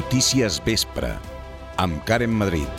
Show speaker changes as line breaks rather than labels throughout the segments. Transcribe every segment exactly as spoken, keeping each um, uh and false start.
Notícies Vespre, amb Karen Madrid.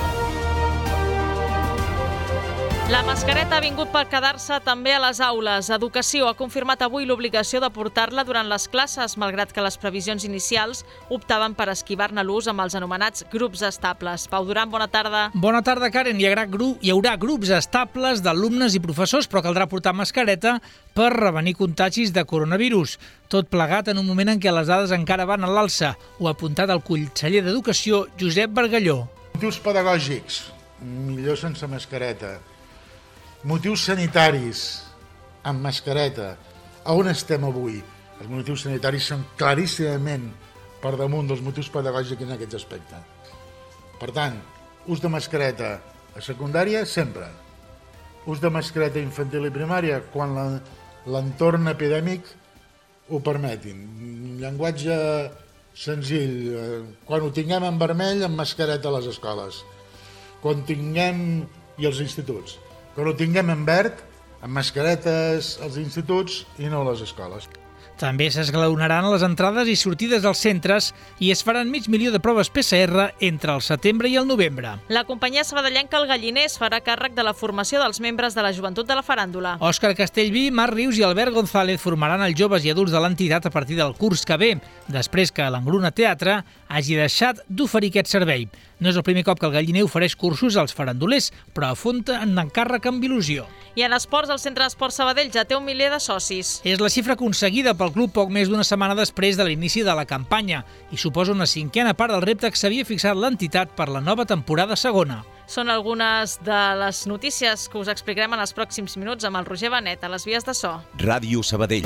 La mascareta ha vingut per quedar-se també a les aules. Educació ha confirmat avui l'obligació de portar-la durant les classes, malgrat que les previsions inicials optaven per esquivar-ne l'ús amb els anomenats grups estables. Pau Duran, bona tarda.
Bona tarda, Karen. Hi haurà, gru... Hi haurà grups estables d'alumnes i professors, però caldrà portar mascareta per prevenir contagis de coronavirus. Tot plegat en un moment en què les dades encara van a l'alça. Ho ha apuntat el conseller d'Educació, Josep Bargalló.
Motius pedagògics, millor sense mascareta. Motius sanitaris, amb mascareta. A on estem avui? Els motius sanitaris són claríssimament per damunt dels motius pedagògics en aquest aspecte. Per tant, ús de mascareta a secundària, sempre. Ús de mascareta infantil i primària, quan l'entorn epidèmic ho permetin. Llenguatge senzill. Quan ho tinguem en vermell, amb mascareta a les escoles. Quan tinguem... i els instituts. Quan ho tinguem en verd, amb mascaretes als instituts i no a les escoles.
També s'esglaonaran les entrades i sortides dels centres i es faran mig milió de proves P C R entre el setembre i el novembre.
La companyia sabadellenca El Galliner es farà càrrec de la formació dels membres de la joventut de la faràndula.
Òscar Castellví, Marc Rius i Albert González formaran els joves i adults de l'entitat a partir del curs que ve, després que l'Engruna Teatre hagi deixat d'oferir aquest servei. No és el primer cop que el Galliner ofereix cursos als farandulers, però afonta en encàrrec amb il·lusió.
I en esports, el Centre d'Esports Sabadell ja té un miler de socis.
És la xifra aconseguida pel club poc més d'una setmana després de l'inici de la campanya i suposa una cinquena part del repte que s'havia fixat l'entitat per la nova temporada segona.
Són algunes de les notícies que us explicarem en els pròxims minuts amb el Roger Benet a les vies de so.
Ràdio Sabadell.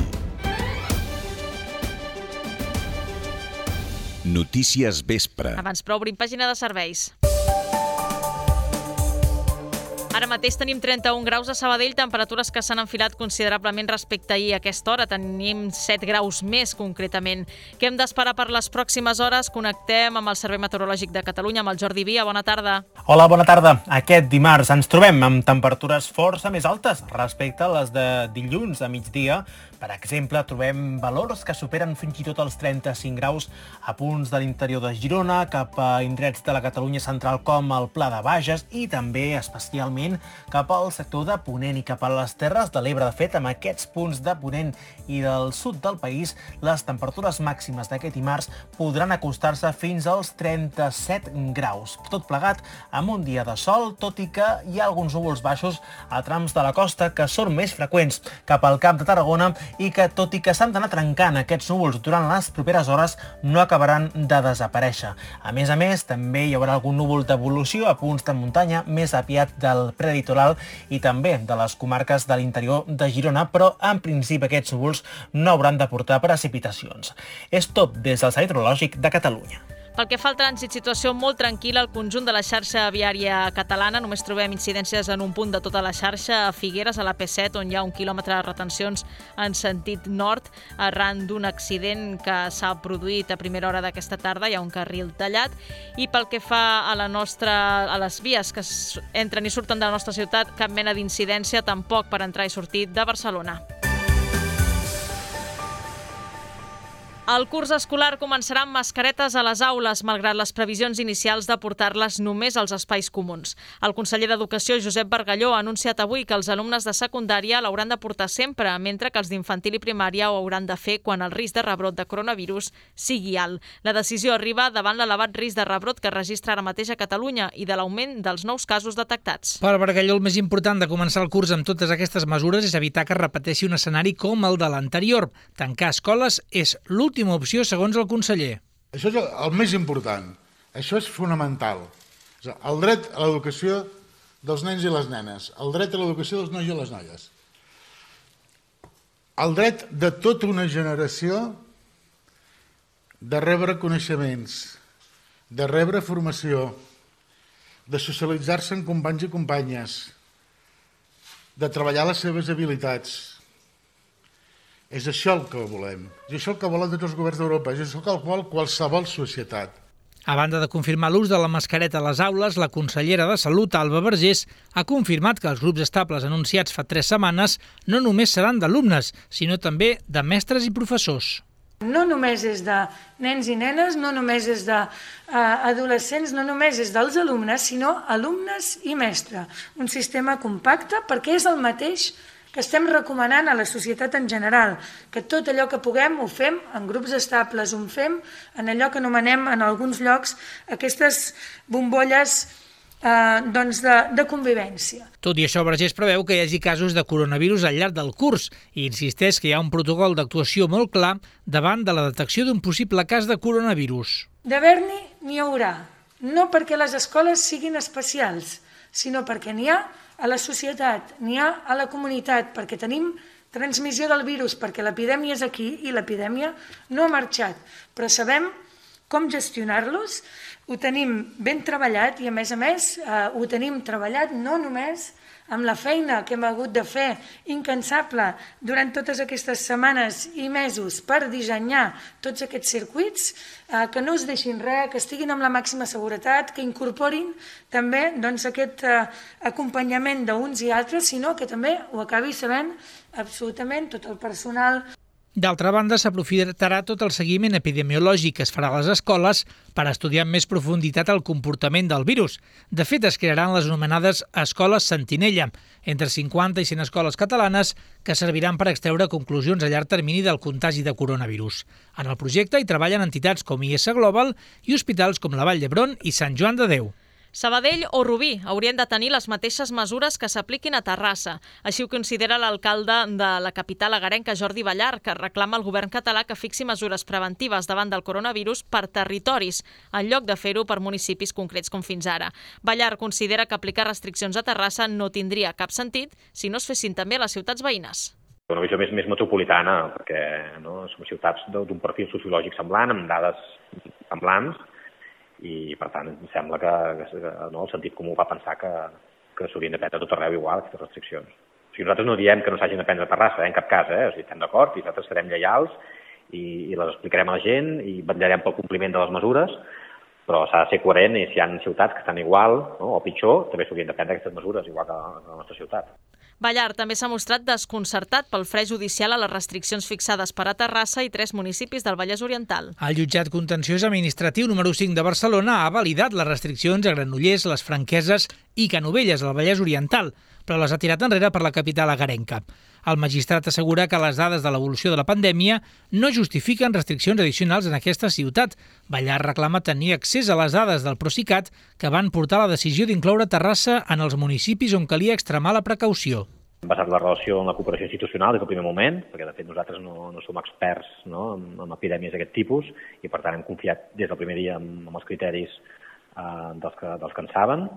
Notícies Vespre.
Abans però obrim pàgina de serveis. Ara mateix tenim trenta-un graus a Sabadell, temperatures que s'han enfilat considerablement respecte a ahir a aquesta hora. Tenim set graus més, concretament. Què hem d'esperar per les pròximes hores? Connectem amb el Servei Meteorològic de Catalunya, amb el Jordi Via. Bona tarda.
Hola, bona tarda. Aquest dimarts ens trobem amb temperatures força més altes respecte a les de dilluns a migdia. Per exemple, trobem valors que superen fins i tot els trenta-cinc graus a punts de l'interior de Girona, cap a indrets de la Catalunya central com el Pla de Bages i també especialment cap al sector de Ponent i cap a les Terres de l'Ebre. De fet, amb aquests punts de Ponent i del sud del país, les temperatures màximes d'aquest dimarts podran acostar-se fins als trenta-set graus. Tot plegat amb un dia de sol, tot i que hi ha alguns núvols baixos a trams de la costa que són més freqüents cap al Camp de Tarragona i que, tot i que s'han d'anar trencant aquests núvols durant les properes hores, no acabaran de desaparèixer. A més a més, també hi haurà algun núvol d'evolució a punts de muntanya més aviat del prelitoral i també de les comarques de l'interior de Girona, però en principi aquests núvols no hauran de portar precipitacions. És tot des del Servei Meteorològic de Catalunya.
Pel que fa al trànsit, situació molt tranquil·la al conjunt de la xarxa viària catalana. Només trobem incidències en un punt de tota la xarxa, a Figueres, a la P set, on hi ha un quilòmetre de retencions en sentit nord, arran d'un accident que s'ha produït a primera hora d'aquesta tarda. Hi ha un carril tallat. I pel que fa a, la nostra, a les vies que entren i surten de la nostra ciutat, cap mena d'incidència, tampoc per entrar i sortir de Barcelona. El curs escolar començarà amb mascaretes a les aules, malgrat les previsions inicials de portar-les només als espais comuns. El conseller d'Educació, Josep Bargalló, ha anunciat avui que els alumnes de secundària l'hauran de portar sempre, mentre que els d'infantil i primària ho hauran de fer quan el risc de rebrot de coronavirus sigui alt. La decisió arriba davant l'elevat risc de rebrot que registra ara mateix a Catalunya i de l'augment dels nous casos detectats.
Per Bargalló, el més important de començar el curs amb totes aquestes mesures és evitar que es repeteixi un escenari com el de l'anterior. Tancar escoles és l'últim Última opció, segons el conseller.
Això és el més important. Això és fonamental. El dret a l'educació dels nens i les nenes. El dret a l'educació dels nois i les noies. El dret de tota una generació de rebre coneixements, de rebre formació, de socialitzar-se amb companys i companyes, de treballar les seves habilitats. És això el que volem. És això el que volen tots els governs d'Europa. És això el que vol qualsevol societat.
A banda de confirmar l'ús de la mascareta a les aules, la consellera de Salut, Alba Vergés, ha confirmat que els grups estables anunciats fa tres setmanes no només seran d'alumnes, sinó també de mestres i professors.
No només és de nens i nenes, no només és d'adolescents, no només és dels alumnes, sinó alumnes i mestre. Un sistema compacte perquè és el mateix que estem recomanant a la societat en general, que tot allò que puguem ho fem en grups estables, ho fem en allò que anomenem en alguns llocs aquestes bombolles Eh, doncs de, de convivència.
Tot i això, Vergés preveu que hi hagi casos de coronavirus al llarg del curs i insisteix que hi ha un protocol d'actuació molt clar davant de la detecció d'un possible cas de coronavirus.
D'haver-n'hi, n'hi haurà. No perquè les escoles siguin especials, sinó perquè n'hi ha a la societat, n'hi ha a la comunitat, perquè tenim transmissió del virus, perquè l'epidèmia és aquí i l'epidèmia no ha marxat, però sabem com gestionar-los. Ho tenim ben treballat i, a més a més, eh, ho tenim treballat no només amb la feina que hem hagut de fer incansable durant totes aquestes setmanes i mesos per dissenyar tots aquests circuits, eh, que no es deixin res, que estiguin amb la màxima seguretat, que incorporin també doncs, aquest eh, acompanyament d'uns i altres, sinó que també ho acabi sabent absolutament tot el personal.
D'altra banda, s'aprofitarà tot el seguiment epidemiològic que es farà a les escoles per estudiar amb més profunditat el comportament del virus. De fet, es crearan les anomenades escoles sentinella, entre cinquanta i cent escoles catalanes que serviran per extreure conclusions a llarg termini del contagi de coronavirus. En el projecte hi treballen entitats com I S Global i hospitals com la Vall d'Hebron i Sant Joan de Déu.
Sabadell o Rubí haurien de tenir les mateixes mesures que s'apliquin a Terrassa. Així ho considera l'alcalde de la capital agarenca, Jordi Ballar, que reclama al govern català que fixi mesures preventives davant del coronavirus per territoris, en lloc de fer-ho per municipis concrets com fins ara. Ballar considera que aplicar restriccions a Terrassa no tindria cap sentit si no es fessin també a les ciutats veïnes.
Una visió més, més metropolitana, perquè no, som ciutats d'un perfil sociològic semblant, amb dades semblants, i per tant em sembla que, que no, el sentit comú va pensar que, que s'haurien de prendre tot arreu igual aquestes restriccions. O sigui, nosaltres no diem que no s'hagin de prendre a Terrassa, eh, en cap cas, eh? O sigui, estem d'acord i nosaltres serem lleials i, i les explicarem a la gent i vetllarem pel compliment de les mesures, però s'ha de ser coherent i si hi ha ciutats que estan igual, no, o pitjor, també s'haurien de prendre aquestes mesures, igual que a la nostra ciutat.
Ballar també s'ha mostrat desconcertat pel fre judicial a les restriccions fixades per a Terrassa i tres municipis del Vallès Oriental.
El jutjat contenciós administratiu número cinc de Barcelona ha validat les restriccions a Granollers, les Franqueses i Canovelles, al Vallès Oriental, però les ha tirat enrere per la capital agarenca. El magistrat assegura que les dades de l'evolució de la pandèmia no justifiquen restriccions addicionals en aquesta ciutat. Ballar reclama tenir accés a les dades del Procicat que van portar la decisió d'incloure Terrassa en els municipis on calia extremar la precaució.
Hem basat la relació en la cooperació institucional des del primer moment, perquè de fet nosaltres no, no som experts, no, en, en epidèmies d'aquest tipus i per tant hem confiat des del primer dia en, en els criteris eh, dels, que, dels que en saben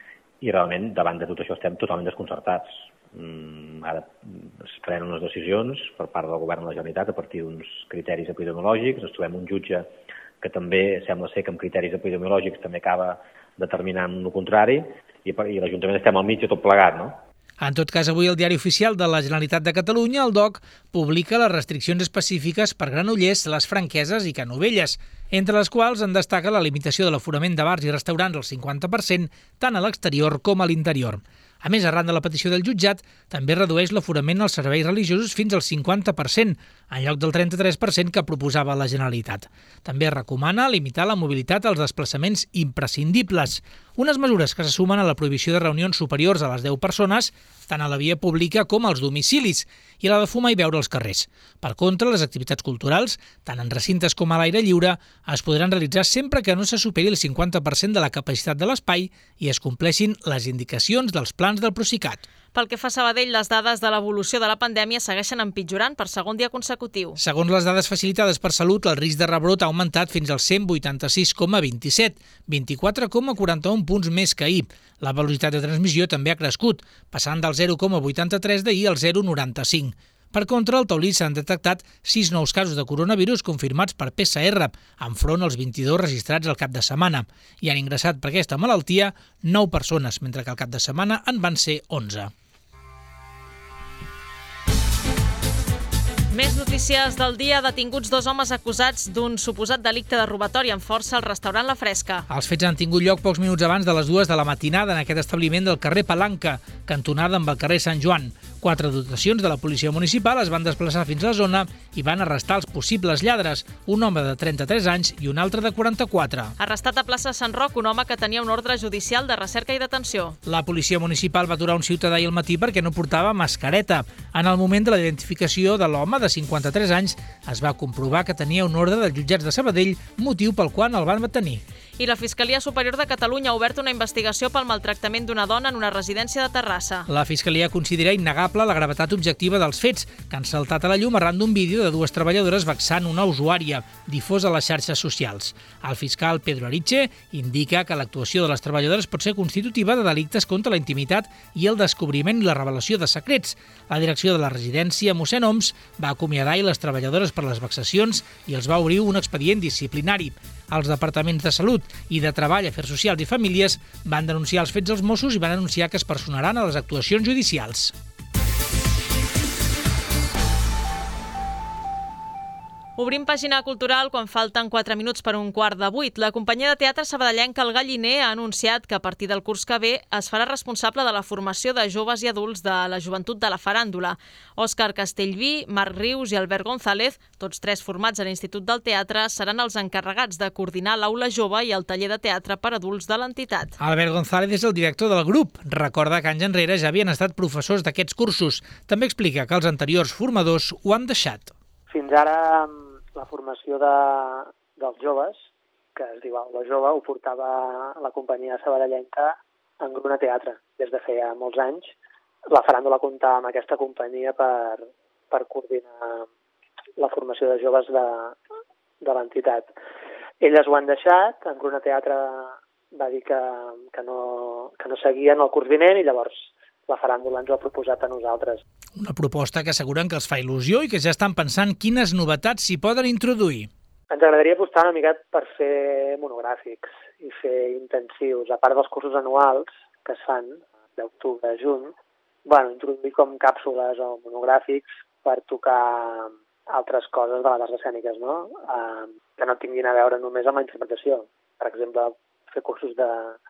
i realment davant de tot això estem totalment desconcertats. Mm, ara es prenen unes decisions per part del govern de la Generalitat a partir d'uns criteris epidemiològics. Ens trobem un jutge que també sembla ser que amb criteris epidemiològics també acaba determinant el contrari i, i l'Ajuntament estem al mig de tot plegat, no?
En tot cas, avui el Diari Oficial de la Generalitat de Catalunya, el D O C, publica les restriccions específiques per Granollers, les Franqueses i Canovelles, entre les quals en destaca la limitació de l'aforament de bars i restaurants al cinquanta per cent, tant a l'exterior com a l'interior. A més, arran de la petició del jutjat, també redueix l'aforament als serveis religiosos fins al cinquanta per cent, en lloc del trenta-tres per cent que proposava la Generalitat. També recomana limitar la mobilitat als desplaçaments imprescindibles, unes mesures que se sumen a la prohibició de reunions superiors a les deu persones, tant a la via pública com als domicilis, i la de fumar i beure als carrers. Per contra, les activitats culturals, tant en recintes com a l'aire lliure, es podran realitzar sempre que no se superi el cinquanta per cent de la capacitat de l'espai i es compleixin les indicacions dels plans del Procicat.
Pel que fa a Sabadell, les dades de l'evolució de la pandèmia segueixen empitjorant per segon dia consecutiu.
Segons les dades facilitades per Salut, el risc de rebrot ha augmentat fins al cent vuitanta-sis coma vint-i-set, vint-i-quatre coma quaranta-un punts més que ahir. La velocitat de transmissió també ha crescut, passant del zero coma vuitanta-tres d'ahir al zero coma noranta-cinc. Per contra, al Taulí s'han detectat sis nous casos de coronavirus confirmats per P C R, enfront als vint-i-dos registrats al cap de setmana. I han ingressat per aquesta malaltia nou persones, mentre que al cap de setmana en van ser onze.
Més notícies del dia. Detinguts dos homes acusats d'un suposat delicte de robatori amb força al restaurant La Fresca.
Els fets han tingut lloc pocs minuts abans de les dues de la matinada en aquest establiment del carrer Palanca, cantonada amb el carrer Sant Joan. Quatre dotacions de la policia municipal es van desplaçar fins a la zona i van arrestar els possibles lladres, un home de trenta-tres anys i un altre de quaranta-quatre.
Arrestat a plaça Sant Roc un home que tenia un ordre judicial de recerca i detenció.
La policia municipal va aturar un ciutadà ahir al matí perquè no portava mascareta. En el moment de la identificació de l'home de cinquanta-tres anys es va comprovar que tenia un ordre dels jutjats de Sabadell, motiu pel qual el van detenir.
I la Fiscalia Superior de Catalunya ha obert una investigació pel maltractament d'una dona en una residència de Terrassa.
La Fiscalia considera innegable la gravetat objectiva dels fets, que han saltat a la llum arran d'un vídeo de dues treballadores vexant una usuària, difós a les xarxes socials. El fiscal Pedro Ariche indica que l'actuació de les treballadores pot ser constitutiva de delictes contra la intimitat i el descobriment i la revelació de secrets. La direcció de la residència Mossèn Oms va acomiadar les treballadores per les vexacions i els va obrir un expedient disciplinari. Els departaments de Salut i de Treball, Afers Socials i Famílies van denunciar els fets als Mossos i van anunciar que es personaran a les actuacions judicials.
Obrim pàgina cultural quan falten quatre minuts per un quart de vuit. La companyia de teatre sabadellenca El Galliner ha anunciat que a partir del curs que ve es farà responsable de la formació de joves i adults de la joventut de la faràndula. Òscar Castellví, Marc Rius i Albert González, tots tres formats a l'Institut del Teatre, seran els encarregats de coordinar l'aula jove i el taller de teatre per adults de l'entitat.
Albert González és el director del grup. Recorda que anys enrere ja havien estat professors d'aquests cursos. També explica que els anteriors formadors ho han deixat.
Fins ara la formació de, dels joves, que es diu Aula Jove, ho portava la companyia sabadellenca en Gruna Teatre des de feia molts anys. La faràndula comptava amb aquesta companyia per, per coordinar la formació de joves de, de l'entitat. Elles ho han deixat, en Gruna Teatre va dir que, que, no, que no seguien el curs vinent i llavors la faràndula ens ho ha proposat a nosaltres.
Una proposta que asseguren que els fa il·lusió i que ja estan pensant quines novetats s'hi poden introduir.
Ens agradaria apostar una mica per fer monogràfics i fer intensius, a part dels cursos anuals que es fan d'octubre a juny, bueno, introduir com càpsules o monogràfics per tocar altres coses de les arts escèniques, no? Eh, que no tinguin a veure només amb la interpretació. Per exemple, fer cursos de,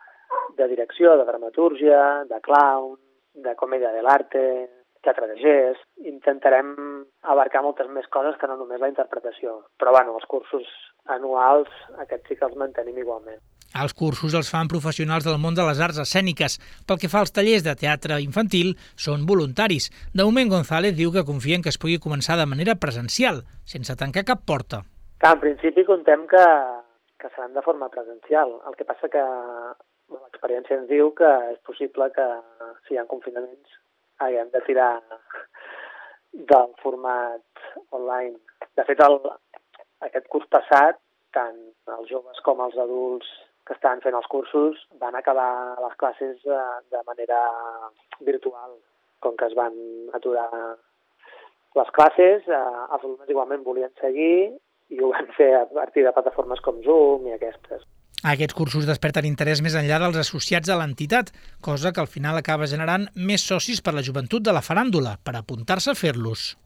de direcció, de dramatúrgia, de clown, de comèdia de l'arte, teatre de gest. Intentarem abarcar moltes més coses que no només la interpretació. Però, bueno, els cursos anuals, aquests sí que els mantenim igualment.
Els cursos els fan professionals del món de les arts escèniques. Pel que fa als tallers de teatre infantil, són voluntaris. De moment, González diu que confien que es pugui començar de manera presencial, sense tancar cap porta.
Que en principi contem que, que seran de forma presencial. El que passa que l'experiència ens diu que és possible que, si hi ha confinaments, haguem de tirar del format online. De fet, el, aquest curs passat, tant els joves com els adults que estaven fent els cursos van acabar les classes de, de manera virtual. Com que es van aturar les classes, eh, els alumnes igualment volien seguir i ho van fer a partir de plataformes com Zoom i aquestes.
Aquests cursos desperten interès més enllà dels associats a l'entitat, cosa que al final acaba generant més socis per la joventut de la faràndula, per apuntar-se a fer-los.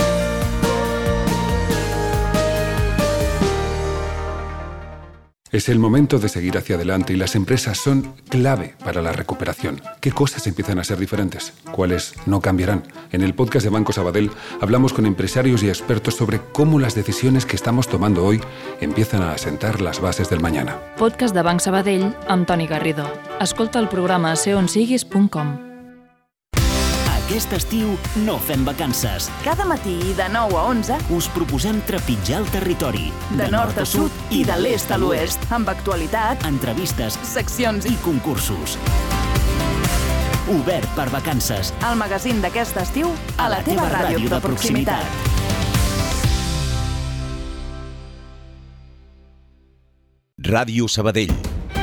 Es el momento de seguir hacia adelante y las empresas son clave para la recuperación. ¿Qué cosas empiezan a ser diferentes? ¿Cuáles no cambiarán? En el podcast de Banco Sabadell hablamos con empresarios y expertos sobre cómo las decisiones que estamos tomando hoy empiezan a asentar las bases del mañana.
Podcast de Banc Sabadell amb Toni Garrido. Escolta el programa a ser on siguis punt com.
Aquest estiu no fem vacances.
Cada matí de nou a onze
us proposem trepitjar el territori.
De, de nord a sud i de l'est a l'oest. Amb actualitat,
entrevistes,
seccions
i concursos. Obert per vacances.
El magazín d'aquest estiu a la, la teva ràdio de proximitat.
Ràdio Sabadell.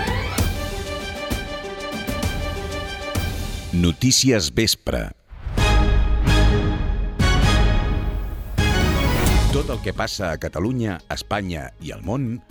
Notícies Vespre. Tot el que passa a Catalunya, Espanya i al món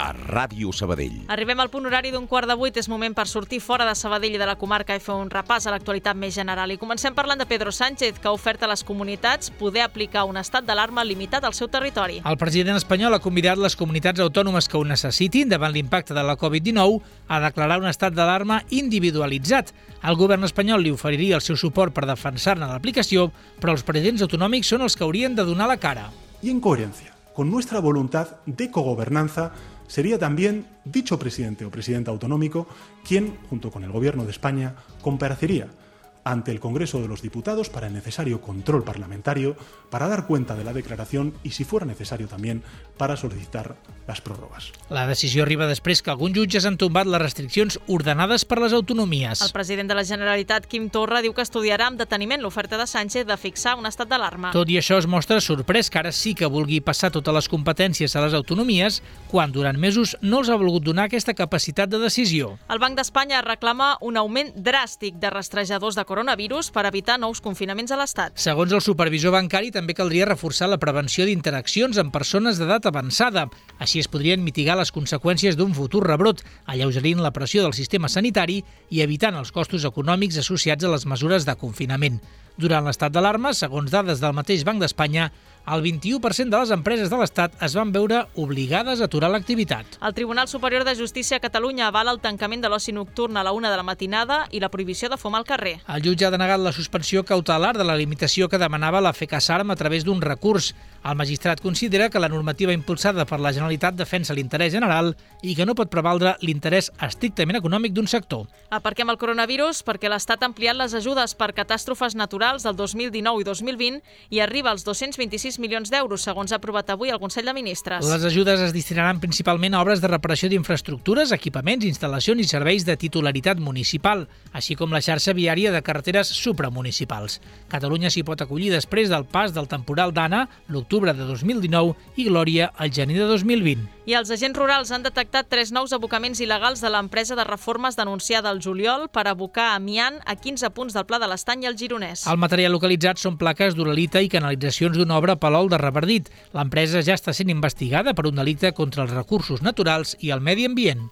a Ràdio Sabadell.
Arribem al punt horari d'un quart de vuit. És moment per sortir fora de Sabadell i de la comarca i fer un repàs a l'actualitat més general. I comencem parlant de Pedro Sánchez, que ha ofert a les comunitats poder aplicar un estat d'alarma limitat al seu territori.
El president espanyol ha convidat les comunitats autònomes que ho necessitin davant l'impacte de la covid dinou a declarar un estat d'alarma individualitzat. El govern espanyol li oferiria el seu suport per defensar-ne l'aplicació, però els presidents autonòmics són els que haurien de donar la cara.
Y en coherencia con nuestra voluntad de cogobernanza, sería también dicho presidente o presidenta autonómico quien, junto con el Gobierno de España, comparecería ante el Congreso de los Diputados para el necesario control parlamentario, para dar cuenta de la declaración y, si fuera necesario también, para solicitar les pròrrogues.
La decisió arriba després que alguns jutges han tombat les restriccions ordenades per les autonomies.
El president de la Generalitat, Quim Torra, diu que estudiarà amb deteniment l'oferta de Sánchez de fixar un estat d'alarma.
Tot i això es mostra sorprès que ara sí que vulgui passar totes les competències a les autonomies, quan durant mesos no els ha volgut donar aquesta capacitat de decisió.
El Banc d'Espanya reclama un augment dràstic de rastrejadors de coronavirus per evitar nous confinaments a l'Estat.
Segons el supervisor bancari, també caldria reforçar la prevenció d'interaccions amb persones d'edat avançada. Així es podrien mitigar les conseqüències d'un futur rebrot, alleugerint la pressió del sistema sanitari i evitant els costos econòmics associats a les mesures de confinament. Durant l'estat d'alarma, segons dades del mateix Banc d'Espanya, el vint-i-u per cent de les empreses de l'Estat es van veure obligades a aturar l'activitat.
El Tribunal Superior de Justícia a Catalunya avala el tancament de l'oci nocturn a la una de la matinada i la prohibició de fumar al carrer.
El jutge ha denegat la suspensió cautelar de la limitació que demanava la FECASARM a través d'un recurs. El magistrat considera que la normativa impulsada per la Generalitat defensa l'interès general i que no pot prevaldre l'interès estrictament econòmic d'un sector.
Aparquem el coronavirus perquè l'Estat ha ampliat les ajudes per catàstrofes naturals del dos mil dinou i dos mil vint i arriba als dos-cents vint-i-sis milions d'euros, segons ha aprovat avui el Consell de Ministres.
Les ajudes es destinaran principalment a obres de reparació d'infraestructures, equipaments, instal·lacions i serveis de titularitat municipal, així com la xarxa viària de carreteres supramunicipals. Catalunya s'hi pot acollir després del pas del temporal Dana, l'octubre de dos mil dinou, i Glòria, al gener de dos mil vint.
I els agents rurals han detectat tres nous abocaments il·legals de l'empresa de reformes denunciada al juliol per abocar amiant a quinze punts del Pla de l'Estany i el Gironès.
El material localitzat són plaques d'uralita i canalitzacions d'una obra a Palol de Revardit. L'empresa ja està sent investigada per un delicte contra els recursos naturals i el medi ambient.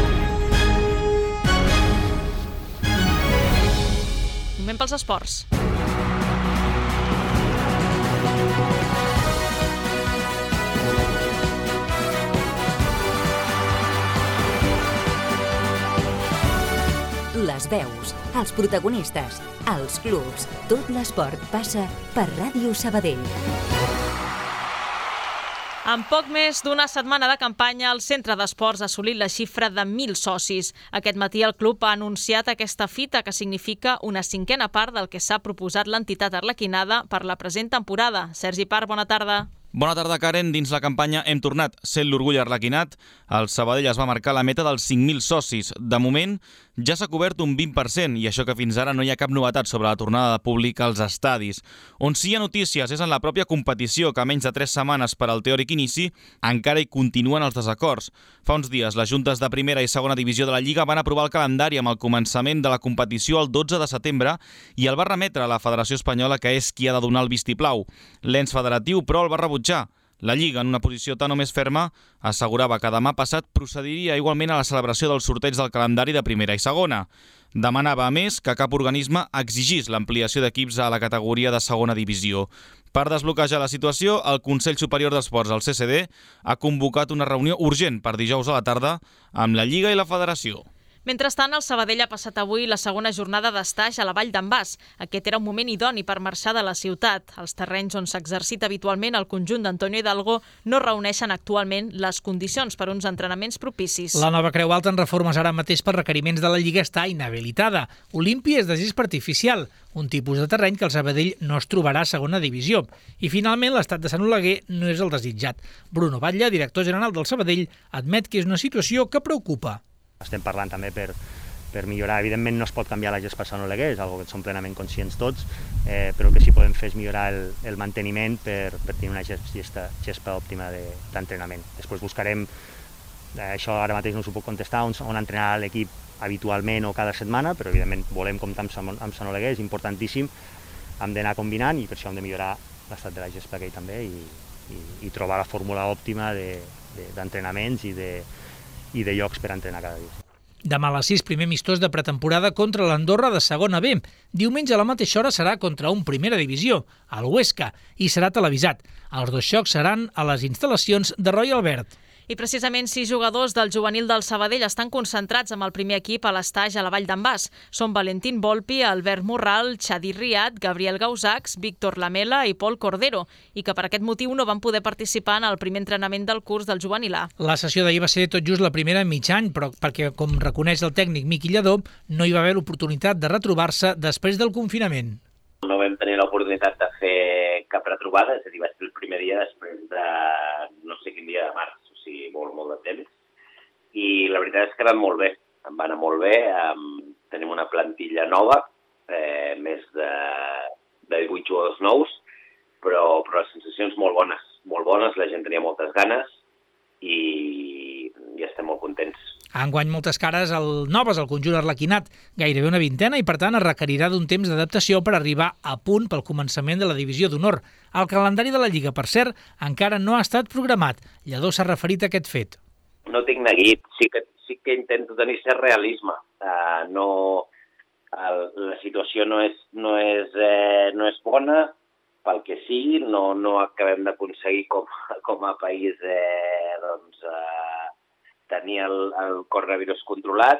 Moment pels esports.
Les veus, els protagonistes, els clubs, tot l'esport passa per Ràdio Sabadell.
En poc més d'una setmana de campanya, el Centre d'Esports ha assolit la xifra de mil socis. Aquest matí el club ha anunciat aquesta fita, que significa una cinquena part del que s'ha proposat l'entitat arlequinada per la present temporada. Sergi Parr, bona tarda.
Bona tarda, Karen. Dins la campanya Hem tornat, sent l'orgull arlequinat, el Sabadell es va marcar la meta dels cinc mil socis. De moment, ja s'ha cobert un vint per cent, i això que fins ara no hi ha cap novetat sobre la tornada de públic als estadis. On sí hi ha notícies és en la pròpia competició, que a menys de tres setmanes per al teòric inici encara hi continuen els desacords. Fa uns dies, les juntes de primera i segona divisió de la Lliga van aprovar el calendari amb el començament de la competició el dotze de setembre i el va remetre a la Federació Espanyola, que és qui ha de donar el vistiplau. L'ens federatiu, però, el va rebutjar. La Lliga, en una posició tan o més ferma, assegurava que demà passat procediria igualment a la celebració del sorteig del calendari de primera i segona. Demanava, a més, que cap organisme exigís l'ampliació d'equips a la categoria de segona divisió. Per desbloquejar la situació, el Consell Superior d'Esports, el C C D, ha convocat una reunió urgent per dijous a la tarda amb la Lliga i la Federació.
Mentrestant, el Sabadell ha passat avui la segona jornada d'estaix a la Vall d'en Bas. Aquest era un moment idoni per marxar de la ciutat. Els terrenys on s'exercita habitualment el conjunt d'Antonio Hidalgo no reuneixen actualment les condicions per uns entrenaments propicis.
La nova Creu Alta en reformes ara mateix per requeriments de la Lliga està inhabilitada. Olímpia és de gespa artificial, un tipus de terreny que el Sabadell no es trobarà a segona divisió. I finalment l'estat de Sant Oleguer no és el desitjat. Bruno Batlle, director general del Sabadell, admet que és una situació que preocupa.
Estem parlant també per, per millorar. Evidentment no es pot canviar la gespa a Sant Oleguer, és una cosa que som plenament conscients tots, eh, però el que sí podem fer és millorar el, el manteniment per, per tenir una gespa, gespa òptima d'entrenament. Després buscarem, eh, això ara mateix no us ho puc contestar, on, on entrenarà l'equip habitualment o cada setmana, però evidentment volem comptar amb Sant, amb Sant Oleguer, és importantíssim, hem d'anar combinant i per això hem de millorar l'estat de la gespa aquell també i, i, i trobar la fórmula òptima d'entrenaments de, de, i de i de llocs per entrenar cada dia.
Demà a les sis, primer amistós de pretemporada contra l'Andorra de segona B. Diumenge a la mateixa hora serà contra un primera divisió, el Huesca, i serà televisat. Els dos xocs seran a les instal·lacions de Roy Albert.
I precisament sis jugadors del juvenil del Sabadell estan concentrats amb el primer equip a l'estaix a la Vall d'en Bas. Són Valentín Volpi, Albert Morral, Xadi Riat, Gabriel Gausacs, Víctor Lamela i Pol Cordero, i que per aquest motiu no van poder participar en el primer entrenament del curs del juvenil A.
La sessió d'ahir va ser tot just la primera en mig any, però perquè, com reconeix el tècnic Miqui Lledó, no hi va haver l'oportunitat de retrobar-se després del confinament.
No vam tenir l'oportunitat de fer cap retrobada, és a dir, va ser el primer dia després de no sé quin dia de març, o sigui, molt, molt de temps. I la veritat és que van molt bé, em va anar molt bé. Um, tenim una plantilla nova, eh, més de, de divuit jugadors nous, però, però les sensacions molt bones, molt bones, la gent tenia moltes ganes i, i estem molt contents.
Enguany moltes cares el noves al conjunt arlequinat, gairebé una vintena, i per tant es requerirà d'un temps d'adaptació per arribar a punt pel començament de la divisió d'honor. El calendari de la Lliga, per cert, encara no ha estat programat. Lledó s'ha referit a aquest fet.
No tinc neguit, sí que, sí que intento tenir cert realisme. Uh, no, el, la situació no és, no és, eh, no és bona, pel que sigui, no, no acabem d'aconseguir com, com a país eh, doncs, eh, tenir el, el coronavirus controlat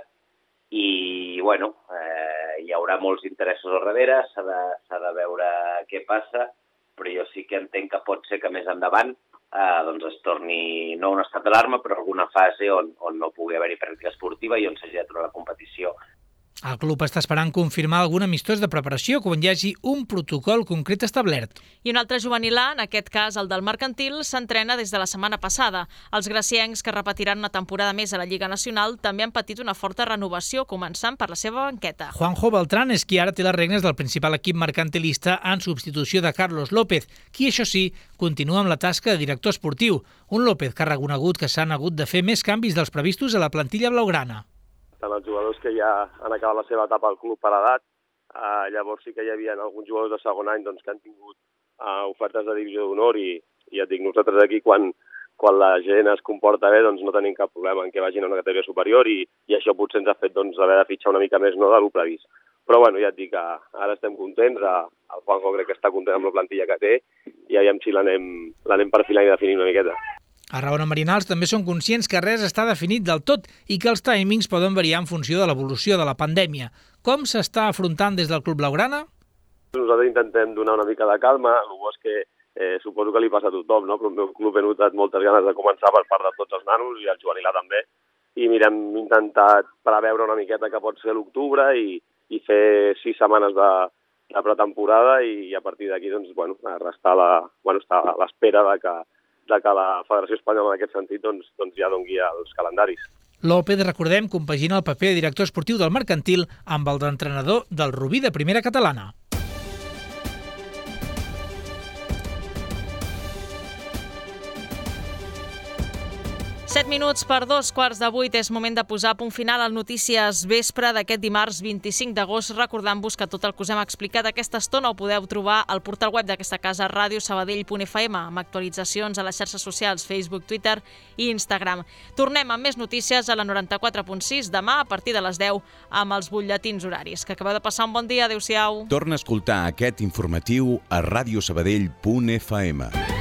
i, bueno, eh, hi haurà molts interessos al darrere, s'ha de, s'ha de veure què passa, però jo sí que entenc que pot ser que més endavant eh, doncs es torni, no un estat d'alarma, però alguna fase on, on no pugui haver-hi pràctica esportiva i on s'hagi d'aturar la competició.
El club està esperant confirmar algun amistós de preparació quan hi hagi un protocol concret establert.
I un altre juvenil A, en aquest cas el del Mercantil, s'entrena des de la setmana passada. Els graciencs, que repetiran una temporada més a la Lliga Nacional, també han patit una forta renovació, començant per la seva banqueta.
Juanjo Beltrán és qui ara té les regnes del principal equip mercantilista en substitució de Carlos López, qui, això sí, continua amb la tasca de director esportiu. Un López que ha reconegut que s'han hagut de fer més canvis dels previstos a la plantilla blaugrana.
Tant els jugadors que ja han acabat la seva etapa al club per edat, eh, llavors sí que hi havia alguns jugadors de segon any doncs, que han tingut eh, ofertes de divisió d'honor i, i ja et dic, nosaltres aquí quan, quan la gent es comporta bé doncs no tenim cap problema en que vagin a una categoria superior i, i això potser ens ha fet doncs, haver de fitxar una mica més no, de lo previst. Però bueno, ja et dic que ara estem contents, el Juanjo crec que està content amb la plantilla que té i aviam si l'anem l'anem perfilant i definint una miqueta.
A Raona Marinals també són conscients que res està definit del tot i que els timings poden variar en funció de l'evolució de la pandèmia. Com s'està afrontant des del Club Blaugrana?
Nosaltres intentem donar una mica de calma, el bo és que eh, suposo que li passa a tothom, no? Però el meu club he notat moltes ganes de començar per part de tots els nanos i el juvenil també, i mira, hem intentat preveure una miqueta que pot ser l'octubre i, i fer sis setmanes de, de pretemporada i, i a partir d'aquí doncs, bueno, restar la, bueno, estar a l'espera de que de que la Federació Espanyola en aquest sentit doncs, doncs ja doni els calendaris.
López, recordem, compagina el paper de director esportiu del Mercantil amb el d'entrenador del Rubí de primera catalana.
set minuts per dos quarts de vuit és moment de posar a punt final al Notícies Vespre d'aquest dimarts vint-i-cinc d'agost, recordant-vos que tot el que us hem explicat aquesta estona ho podeu trobar al portal web d'aquesta casa, ràdio sabadell punt f m, amb actualitzacions a les xarxes socials, Facebook, Twitter i Instagram. Tornem amb més notícies a la noranta-quatre punt sis demà a partir de les deu amb els butlletins horaris. Que acabeu de passar un bon dia, adeu-siau.
Torna a escoltar aquest informatiu a ràdio sabadell punt f m.